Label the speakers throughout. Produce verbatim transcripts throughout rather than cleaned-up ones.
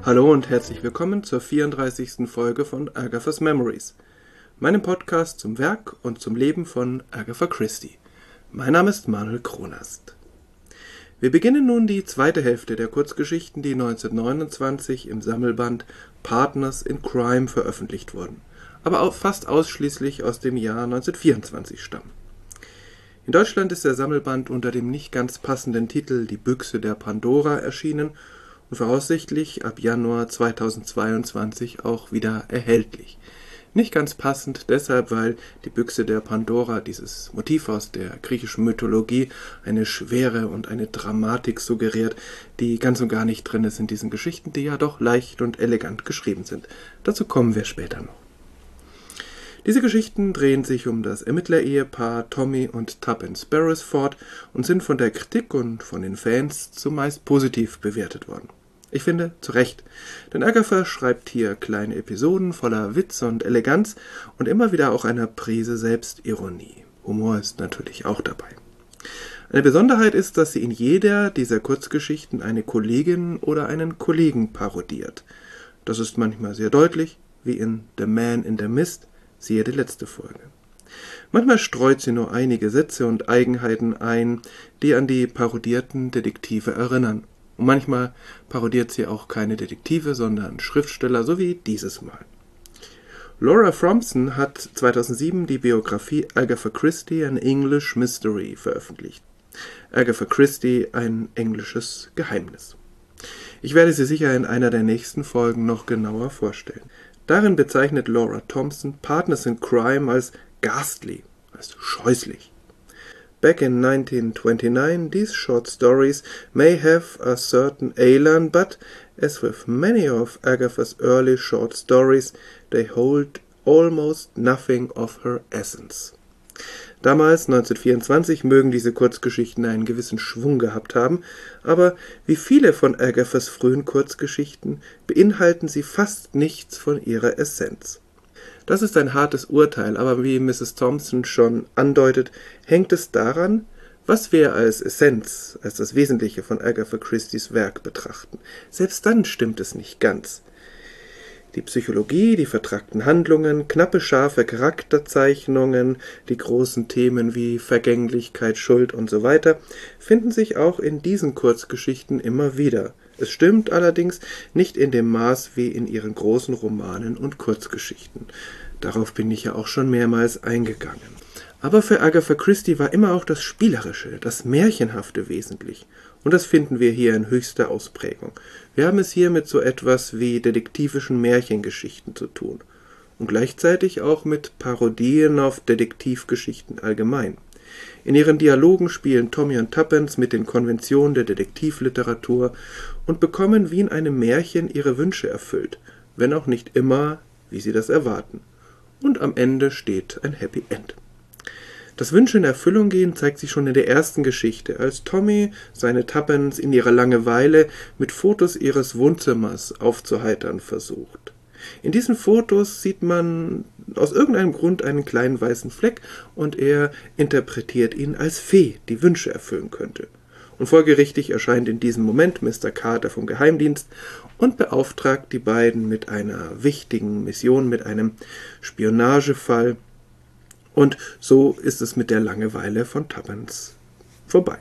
Speaker 1: Hallo und herzlich willkommen zur vierunddreißigsten Folge von Agatha's Memories, meinem Podcast zum Werk und zum Leben von Agatha Christie. Mein Name ist Manuel Kronast. Wir beginnen nun die zweite Hälfte der Kurzgeschichten, die neunzehnhundertneunundzwanzig im Sammelband Partners in Crime veröffentlicht wurden, aber auch fast ausschließlich aus dem Jahr neunzehnhundertvierundzwanzig stammen. In Deutschland ist der Sammelband unter dem nicht ganz passenden Titel Die Büchse der Pandora erschienen und voraussichtlich ab Januar zweitausendzweiundzwanzig auch wieder erhältlich. Nicht ganz passend deshalb, weil die Büchse der Pandora, dieses Motiv aus der griechischen Mythologie, eine Schwere und eine Dramatik suggeriert, die ganz und gar nicht drin ist in diesen Geschichten, die ja doch leicht und elegant geschrieben sind. Dazu kommen wir später noch. Diese Geschichten drehen sich um das Ermittlerehepaar Tommy und Tuppence Beresford und sind von der Kritik und von den Fans zumeist positiv bewertet worden. Ich finde, zu Recht, denn Agatha schreibt hier kleine Episoden voller Witz und Eleganz und immer wieder auch einer Prise Selbstironie. Humor ist natürlich auch dabei. Eine Besonderheit ist, dass sie in jeder dieser Kurzgeschichten eine Kollegin oder einen Kollegen parodiert. Das ist manchmal sehr deutlich, wie in The Man in the Mist, siehe die letzte Folge. Manchmal streut sie nur einige Sätze und Eigenheiten ein, die an die parodierten Detektive erinnern. Und manchmal parodiert sie auch keine Detektive, sondern Schriftsteller, so wie dieses Mal. Laura Fromson hat zweitausendsieben die Biografie Agatha Christie, an English Mystery, veröffentlicht. Agatha Christie, ein englisches Geheimnis. Ich werde sie sicher in einer der nächsten Folgen noch genauer vorstellen. Darin bezeichnet Laura Thompson Partners in Crime als ghastly, als scheußlich. Back in nineteen twenty-nine, these short stories may have a certain élan, but, as with many of Agatha's early short stories, they hold almost nothing of her essence. Damals, neunzehnhundertvierundzwanzig, mögen diese Kurzgeschichten einen gewissen Schwung gehabt haben, aber wie viele von Agathas frühen Kurzgeschichten beinhalten sie fast nichts von ihrer Essenz. Das ist ein hartes Urteil, aber wie Misses Thompson schon andeutet, hängt es daran, was wir als Essenz, als das Wesentliche von Agatha Christies Werk betrachten. Selbst dann stimmt es nicht ganz. Die Psychologie, die vertrackten Handlungen, knappe, scharfe Charakterzeichnungen, die großen Themen wie Vergänglichkeit, Schuld und so weiter, finden sich auch in diesen Kurzgeschichten immer wieder. Es stimmt allerdings nicht in dem Maß wie in ihren großen Romanen und Kurzgeschichten. Darauf bin ich ja auch schon mehrmals eingegangen. Aber für Agatha Christie war immer auch das Spielerische, das Märchenhafte wesentlich. Und das finden wir hier in höchster Ausprägung. Wir haben es hier mit so etwas wie detektivischen Märchengeschichten zu tun. Und gleichzeitig auch mit Parodien auf Detektivgeschichten allgemein. In ihren Dialogen spielen Tommy und Tuppence mit den Konventionen der Detektivliteratur und bekommen wie in einem Märchen ihre Wünsche erfüllt, wenn auch nicht immer, wie sie das erwarten. Und am Ende steht ein Happy End. Das Wünsche in Erfüllung gehen zeigt sich schon in der ersten Geschichte, als Tommy seine Tuppence in ihrer Langeweile mit Fotos ihres Wohnzimmers aufzuheitern versucht. In diesen Fotos sieht man aus irgendeinem Grund einen kleinen weißen Fleck und er interpretiert ihn als Fee, die Wünsche erfüllen könnte. Und folgerichtig erscheint in diesem Moment Mister Carter vom Geheimdienst und beauftragt die beiden mit einer wichtigen Mission, mit einem Spionagefall. Und so ist es mit der Langeweile von Tuppence vorbei.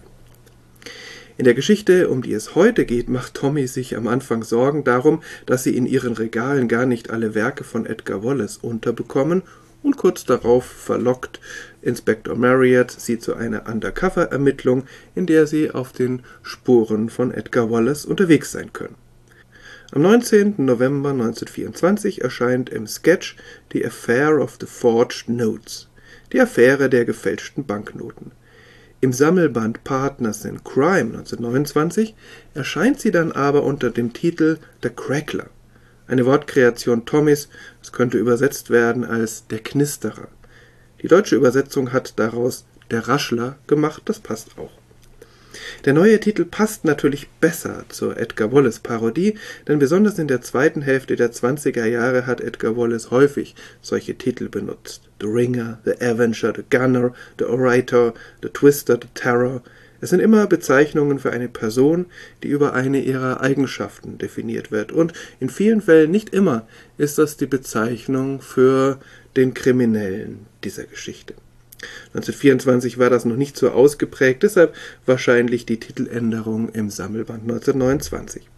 Speaker 1: In der Geschichte, um die es heute geht, macht Tommy sich am Anfang Sorgen darum, dass sie in ihren Regalen gar nicht alle Werke von Edgar Wallace unterbekommen, und kurz darauf verlockt Inspektor Marriott sie zu einer Undercover-Ermittlung, in der sie auf den Spuren von Edgar Wallace unterwegs sein können. Am neunzehnten November neunzehnhundertvierundzwanzig erscheint im Sketch The Affair of the Forged Notes, die Affäre der gefälschten Banknoten. Im Sammelband Partners in Crime neunzehnhundertneunundzwanzig erscheint sie dann aber unter dem Titel The Crackler, eine Wortkreation Tommys, es könnte übersetzt werden als der Knisterer. Die deutsche Übersetzung hat daraus der Raschler gemacht, das passt auch. Der neue Titel passt natürlich besser zur Edgar Wallace-Parodie, denn besonders in der zweiten Hälfte der zwanziger Jahre hat Edgar Wallace häufig solche Titel benutzt. The Ringer, The Avenger, The Gunner, The Orator, The Twister, The Terror. Es sind immer Bezeichnungen für eine Person, die über eine ihrer Eigenschaften definiert wird. Und in vielen Fällen, nicht immer, ist das die Bezeichnung für den Kriminellen dieser Geschichte. neunzehnhundertvierundzwanzig war das noch nicht so ausgeprägt, deshalb wahrscheinlich die Titeländerung im Sammelband neunzehnhundertneunundzwanzig.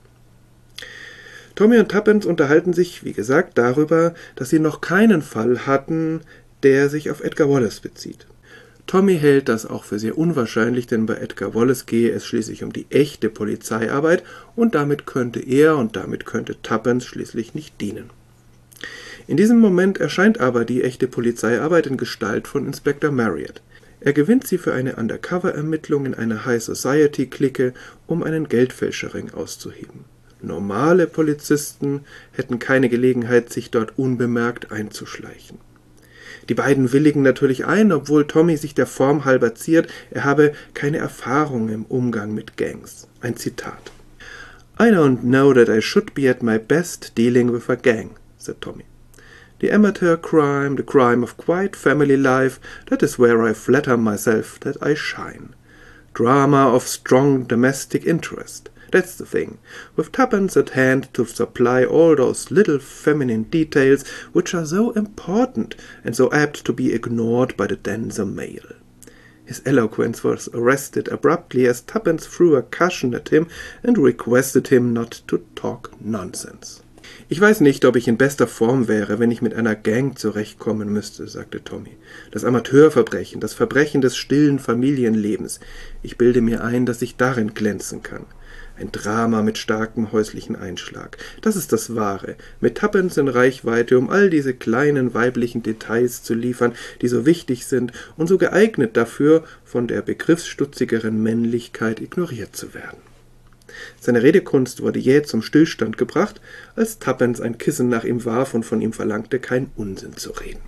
Speaker 1: Tommy und Tuppence unterhalten sich, wie gesagt, darüber, dass sie noch keinen Fall hatten, der sich auf Edgar Wallace bezieht. Tommy hält das auch für sehr unwahrscheinlich, denn bei Edgar Wallace gehe es schließlich um die echte Polizeiarbeit und damit könnte er und damit könnte Tuppence schließlich nicht dienen. In diesem Moment erscheint aber die echte Polizeiarbeit in Gestalt von Inspektor Marriott. Er gewinnt sie für eine Undercover-Ermittlung in einer High-Society-Clique, um einen Geldfälscherring auszuheben. Normale Polizisten hätten keine Gelegenheit, sich dort unbemerkt einzuschleichen. Die beiden willigen natürlich ein, obwohl Tommy sich der Form halber ziert, er habe keine Erfahrung im Umgang mit Gangs. Ein Zitat. I don't know that I should be at my best dealing with a gang, said Tommy. The amateur crime, the crime of quiet family life, that is where I flatter myself that I shine. Drama of strong domestic interest. That's the thing, with Tuppence at hand to supply all those little feminine details which are so important and so apt to be ignored by the denser male. His eloquence was arrested abruptly as Tuppence threw a cushion at him and requested him not to talk nonsense. Ich weiß nicht, ob ich in bester Form wäre, wenn ich mit einer Gang zurechtkommen müsste, sagte Tommy. Das Amateurverbrechen, das Verbrechen des stillen Familienlebens. Ich bilde mir ein, dass ich darin glänzen kann. Ein Drama mit starkem häuslichen Einschlag. Das ist das Wahre. Mit Tuppence in Reichweite, um all diese kleinen weiblichen Details zu liefern, die so wichtig sind und so geeignet dafür, von der begriffsstutzigeren Männlichkeit ignoriert zu werden. Seine Redekunst wurde jäh zum Stillstand gebracht, als Tuppence ein Kissen nach ihm warf und von ihm verlangte, keinen Unsinn zu reden.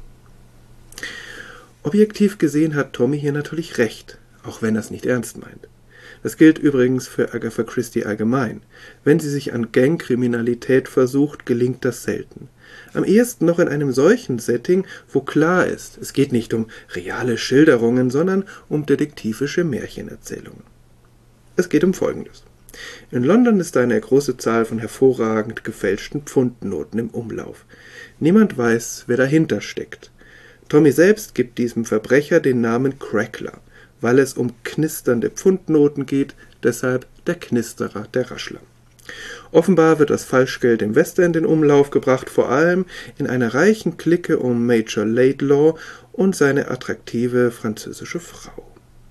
Speaker 1: Objektiv gesehen hat Tommy hier natürlich recht, auch wenn er es nicht ernst meint. Das gilt übrigens für Agatha Christie allgemein. Wenn sie sich an Gangkriminalität versucht, gelingt das selten. Am ehesten noch in einem solchen Setting, wo klar ist, es geht nicht um reale Schilderungen, sondern um detektivische Märchenerzählungen. Es geht um Folgendes. In London ist eine große Zahl von hervorragend gefälschten Pfundnoten im Umlauf. Niemand weiß, wer dahinter steckt. Tommy selbst gibt diesem Verbrecher den Namen Crackler, weil es um knisternde Pfundnoten geht, deshalb der Knisterer, der Raschler. Offenbar wird das Falschgeld im Westend in Umlauf gebracht, vor allem in einer reichen Clique um Major Laidlaw und seine attraktive französische Frau.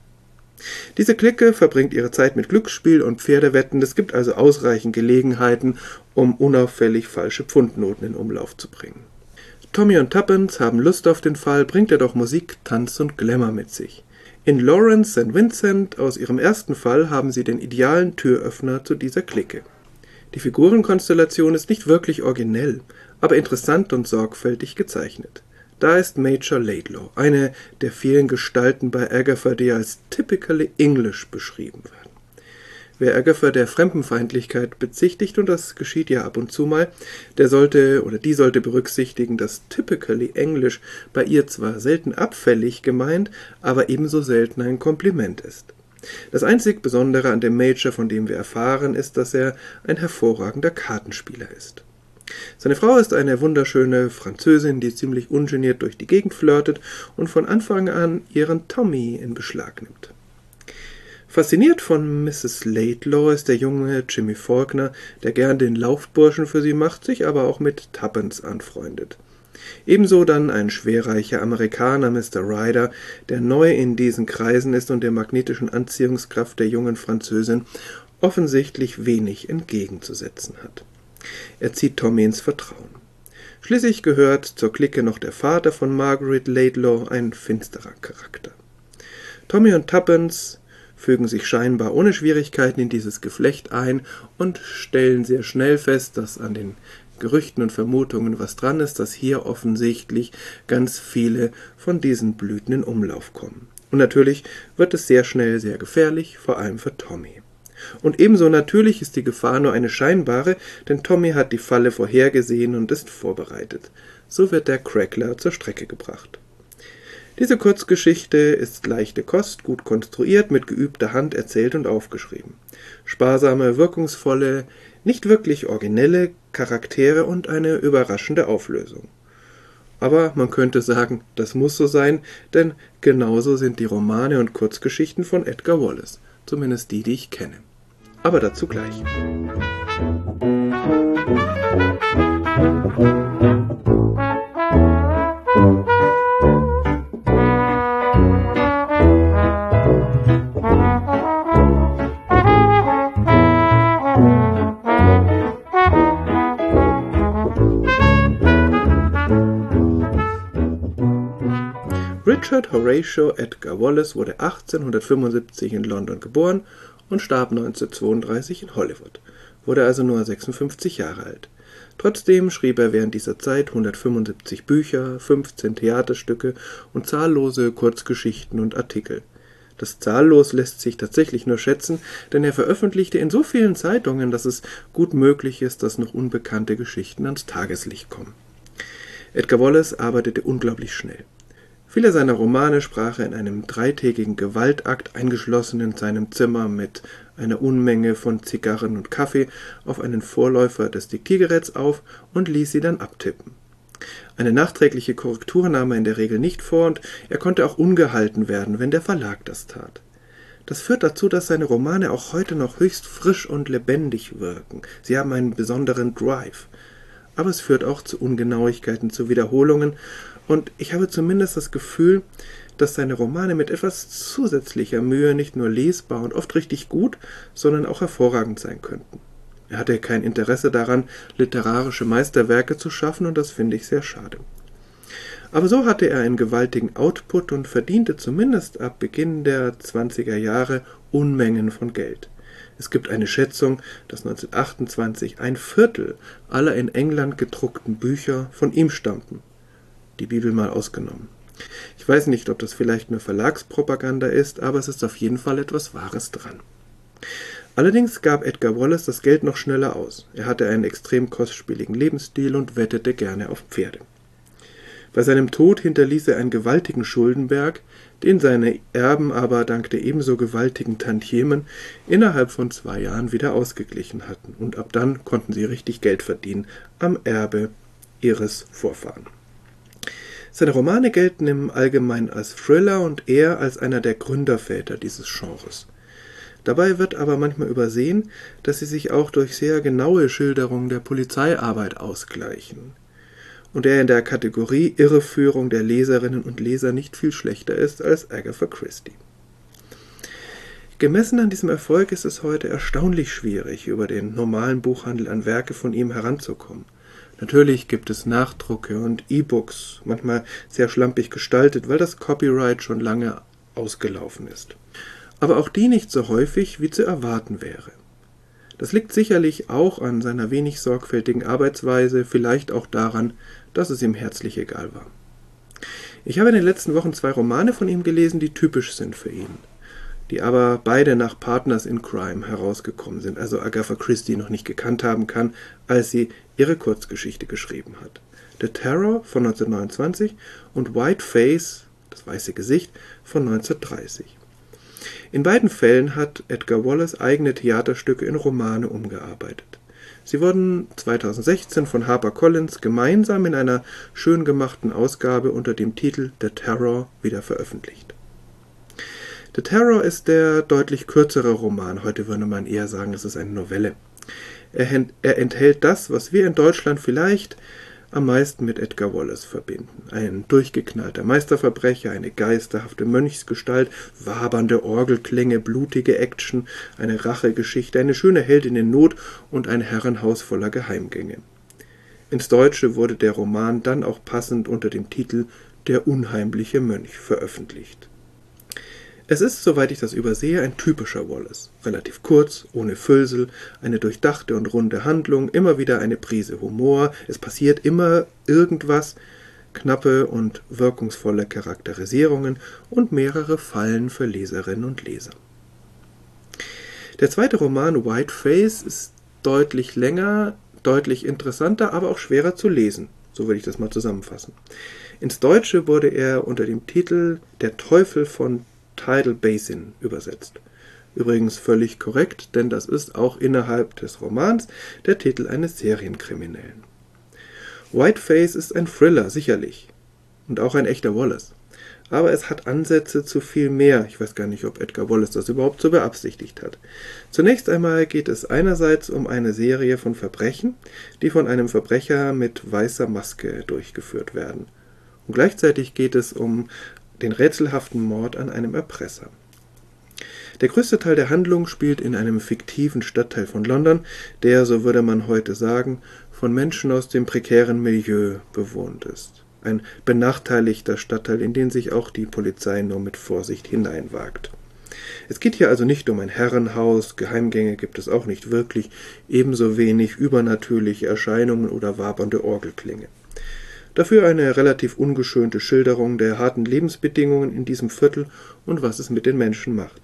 Speaker 1: Diese Clique verbringt ihre Zeit mit Glücksspiel und Pferdewetten, es gibt also ausreichend Gelegenheiten, um unauffällig falsche Pfundnoten in Umlauf zu bringen. Tommy und Tuppence haben Lust auf den Fall, bringt er doch Musik, Tanz und Glamour mit sich. In Lawrence Sankt Vincent aus ihrem ersten Fall haben sie den idealen Türöffner zu dieser Clique. Die Figurenkonstellation ist nicht wirklich originell, aber interessant und sorgfältig gezeichnet. Da ist Major Laidlaw, eine der vielen Gestalten bei Agatha, die als typically English beschrieben werden. Wer Agatha der Fremdenfeindlichkeit bezichtigt, und das geschieht ja ab und zu mal, der sollte oder die sollte berücksichtigen, dass typically English bei ihr zwar selten abfällig gemeint, aber ebenso selten ein Kompliment ist. Das einzig Besondere an dem Major, von dem wir erfahren, ist, dass er ein hervorragender Kartenspieler ist. Seine Frau ist eine wunderschöne Französin, die ziemlich ungeniert durch die Gegend flirtet und von Anfang an ihren Tommy in Beschlag nimmt. Fasziniert von Misses Laidlaw ist der junge Jimmy Faulkner, der gern den Laufburschen für sie macht, sich aber auch mit Tuppence anfreundet. Ebenso dann ein schwerreicher Amerikaner, Mister Ryder, der neu in diesen Kreisen ist und der magnetischen Anziehungskraft der jungen Französin offensichtlich wenig entgegenzusetzen hat. Er zieht Tommy ins Vertrauen. Schließlich gehört zur Clique noch der Vater von Margaret Laidlaw, ein finsterer Charakter. Tommy und Tuppence fügen sich scheinbar ohne Schwierigkeiten in dieses Geflecht ein und stellen sehr schnell fest, dass an den Gerüchten und Vermutungen was dran ist, dass hier offensichtlich ganz viele von diesen Blüten in Umlauf kommen. Und natürlich wird es sehr schnell sehr gefährlich, vor allem für Tommy. Und ebenso natürlich ist die Gefahr nur eine scheinbare, denn Tommy hat die Falle vorhergesehen und ist vorbereitet. So wird der Crackler zur Strecke gebracht. Diese Kurzgeschichte ist leichte Kost, gut konstruiert, mit geübter Hand erzählt und aufgeschrieben. Sparsame, wirkungsvolle, nicht wirklich originelle Charaktere und eine überraschende Auflösung. Aber man könnte sagen, das muss so sein, denn genauso sind die Romane und Kurzgeschichten von Edgar Wallace, zumindest die, die ich kenne. Aber dazu gleich. Richard Horatio Edgar Wallace wurde achtzehnhundertfünfundsiebzig in London geboren und starb neunzehnhundertzweiunddreißig in Hollywood, wurde also nur sechsundfünfzig Jahre alt. Trotzdem schrieb er während dieser Zeit hundertfünfundsiebzig Bücher, fünfzehn Theaterstücke und zahllose Kurzgeschichten und Artikel. Das zahllos lässt sich tatsächlich nur schätzen, denn er veröffentlichte in so vielen Zeitungen, dass es gut möglich ist, dass noch unbekannte Geschichten ans Tageslicht kommen. Edgar Wallace arbeitete unglaublich schnell. Viele seiner Romane sprach er in einem dreitägigen Gewaltakt, eingeschlossen in seinem Zimmer mit einer Unmenge von Zigarren und Kaffee, auf einen Vorläufer des Diktiergeräts auf und ließ sie dann abtippen. Eine nachträgliche Korrektur nahm er in der Regel nicht vor und er konnte auch ungehalten werden, wenn der Verlag das tat. Das führt dazu, dass seine Romane auch heute noch höchst frisch und lebendig wirken. Sie haben einen besonderen Drive. Aber es führt auch zu Ungenauigkeiten, zu Wiederholungen, und ich habe zumindest das Gefühl, dass seine Romane mit etwas zusätzlicher Mühe nicht nur lesbar und oft richtig gut, sondern auch hervorragend sein könnten. Er hatte kein Interesse daran, literarische Meisterwerke zu schaffen, und das finde ich sehr schade. Aber so hatte er einen gewaltigen Output und verdiente zumindest ab Beginn der zwanziger Jahre Unmengen von Geld. Es gibt eine Schätzung, dass neunzehnhundertachtundzwanzig ein Viertel aller in England gedruckten Bücher von ihm stammten. Die Bibel mal ausgenommen. Ich weiß nicht, ob das vielleicht nur Verlagspropaganda ist, aber es ist auf jeden Fall etwas Wahres dran. Allerdings gab Edgar Wallace das Geld noch schneller aus. Er hatte einen extrem kostspieligen Lebensstil und wettete gerne auf Pferde. Bei seinem Tod hinterließ er einen gewaltigen Schuldenberg, den seine Erben aber dank der ebenso gewaltigen Tantiemen innerhalb von zwei Jahren wieder ausgeglichen hatten. Und ab dann konnten sie richtig Geld verdienen am Erbe ihres Vorfahren. Seine Romane gelten im Allgemeinen als Thriller und er als einer der Gründerväter dieses Genres. Dabei wird aber manchmal übersehen, dass sie sich auch durch sehr genaue Schilderungen der Polizeiarbeit ausgleichen und er in der Kategorie Irreführung der Leserinnen und Leser nicht viel schlechter ist als Agatha Christie. Gemessen an diesem Erfolg ist es heute erstaunlich schwierig, über den normalen Buchhandel an Werke von ihm heranzukommen. Natürlich gibt es Nachdrucke und E-Books, manchmal sehr schlampig gestaltet, weil das Copyright schon lange ausgelaufen ist. Aber auch die nicht so häufig, wie zu erwarten wäre. Das liegt sicherlich auch an seiner wenig sorgfältigen Arbeitsweise, vielleicht auch daran, dass es ihm herzlich egal war. Ich habe in den letzten Wochen zwei Romane von ihm gelesen, die typisch sind für ihn, die aber beide nach Partners in Crime herausgekommen sind, also Agatha Christie noch nicht gekannt haben kann, als sie ihre Kurzgeschichte geschrieben hat. The Terror von neunzehnhundertneunundzwanzig und White Face, das weiße Gesicht, von neunzehnhundertdreißig. In beiden Fällen hat Edgar Wallace eigene Theaterstücke in Romane umgearbeitet. Sie wurden zweitausendsechzehn von HarperCollins gemeinsam in einer schön gemachten Ausgabe unter dem Titel The Terror wieder veröffentlicht. The Terror ist der deutlich kürzere Roman, heute würde man eher sagen, es ist eine Novelle. Er, er enthält das, was wir in Deutschland vielleicht am meisten mit Edgar Wallace verbinden. Ein durchgeknallter Meisterverbrecher, eine geisterhafte Mönchsgestalt, wabernde Orgelklänge, blutige Action, eine Rachegeschichte, eine schöne Heldin in Not und ein Herrenhaus voller Geheimgänge. Ins Deutsche wurde der Roman dann auch passend unter dem Titel Der unheimliche Mönch veröffentlicht. Es ist, soweit ich das übersehe, ein typischer Wallace. Relativ kurz, ohne Füllsel, eine durchdachte und runde Handlung, immer wieder eine Prise Humor, es passiert immer irgendwas, knappe und wirkungsvolle Charakterisierungen und mehrere Fallen für Leserinnen und Leser. Der zweite Roman White Face ist deutlich länger, deutlich interessanter, aber auch schwerer zu lesen. So würde ich das mal zusammenfassen. Ins Deutsche wurde er unter dem Titel Der Teufel von Tidal Basin übersetzt. Übrigens völlig korrekt, denn das ist auch innerhalb des Romans der Titel eines Serienkriminellen. Whiteface ist ein Thriller, sicherlich. Und auch ein echter Wallace. Aber es hat Ansätze zu viel mehr. Ich weiß gar nicht, ob Edgar Wallace das überhaupt so beabsichtigt hat. Zunächst einmal geht es einerseits um eine Serie von Verbrechen, die von einem Verbrecher mit weißer Maske durchgeführt werden. Und gleichzeitig geht es um den rätselhaften Mord an einem Erpresser. Der größte Teil der Handlung spielt in einem fiktiven Stadtteil von London, der, so würde man heute sagen, von Menschen aus dem prekären Milieu bewohnt ist. Ein benachteiligter Stadtteil, in den sich auch die Polizei nur mit Vorsicht hineinwagt. Es geht hier also nicht um ein Herrenhaus, Geheimgänge gibt es auch nicht wirklich, ebenso wenig übernatürliche Erscheinungen oder wabernde Orgelklänge. Dafür eine relativ ungeschönte Schilderung der harten Lebensbedingungen in diesem Viertel und was es mit den Menschen macht.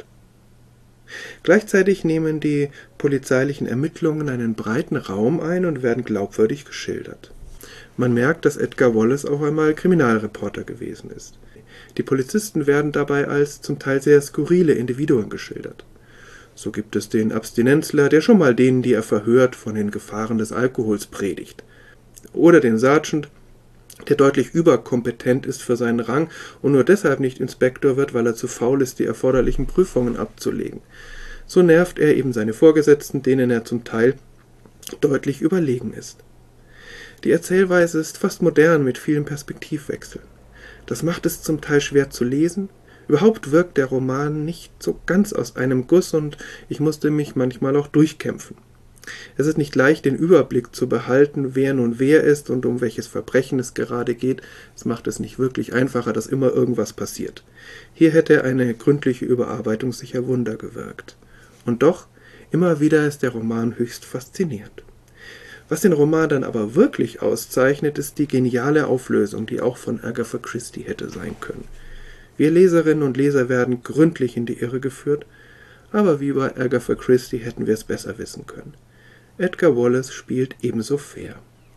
Speaker 1: Gleichzeitig nehmen die polizeilichen Ermittlungen einen breiten Raum ein und werden glaubwürdig geschildert. Man merkt, dass Edgar Wallace auch einmal Kriminalreporter gewesen ist. Die Polizisten werden dabei als zum Teil sehr skurrile Individuen geschildert. So gibt es den Abstinenzler, der schon mal denen, die er verhört, von den Gefahren des Alkohols predigt. Oder den Sergeant, der deutlich überkompetent ist für seinen Rang und nur deshalb nicht Inspektor wird, weil er zu faul ist, die erforderlichen Prüfungen abzulegen. So nervt er eben seine Vorgesetzten, denen er zum Teil deutlich überlegen ist. Die Erzählweise ist fast modern mit vielen Perspektivwechseln. Das macht es zum Teil schwer zu lesen. Überhaupt wirkt der Roman nicht so ganz aus einem Guss und ich musste mich manchmal auch durchkämpfen. Es ist nicht leicht, den Überblick zu behalten, wer nun wer ist und um welches Verbrechen es gerade geht. Es macht es nicht wirklich einfacher, dass immer irgendwas passiert. Hier hätte eine gründliche Überarbeitung sicher Wunder gewirkt. Und doch, immer wieder ist der Roman höchst faszinierend. Was den Roman dann aber wirklich auszeichnet, ist die geniale Auflösung, die auch von Agatha Christie hätte sein können. Wir Leserinnen und Leser werden gründlich in die Irre geführt, aber wie bei Agatha Christie hätten wir es besser wissen können. Edgar Wallace spielt ebenso fair.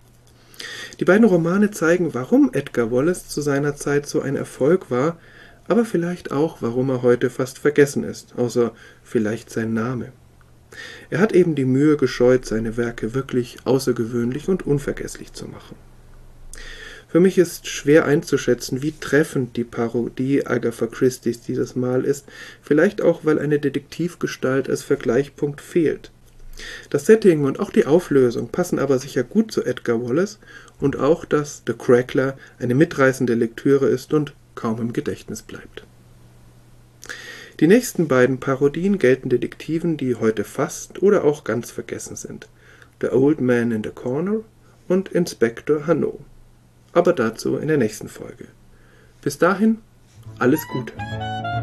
Speaker 1: Die beiden Romane zeigen, warum Edgar Wallace zu seiner Zeit so ein Erfolg war, aber vielleicht auch, warum er heute fast vergessen ist, außer vielleicht sein Name. Er hat eben die Mühe gescheut, seine Werke wirklich außergewöhnlich und unvergesslich zu machen. Für mich ist schwer einzuschätzen, wie treffend die Parodie Agatha Christies dieses Mal ist, vielleicht auch, weil eine Detektivgestalt als Vergleichspunkt fehlt. Das Setting und auch die Auflösung passen aber sicher gut zu Edgar Wallace und auch, dass The Crackler eine mitreißende Lektüre ist und kaum im Gedächtnis bleibt. Die nächsten beiden Parodien gelten Detektiven, die heute fast oder auch ganz vergessen sind. The Old Man in the Corner und Inspektor Hanno. Aber dazu in der nächsten Folge. Bis dahin, alles Gute.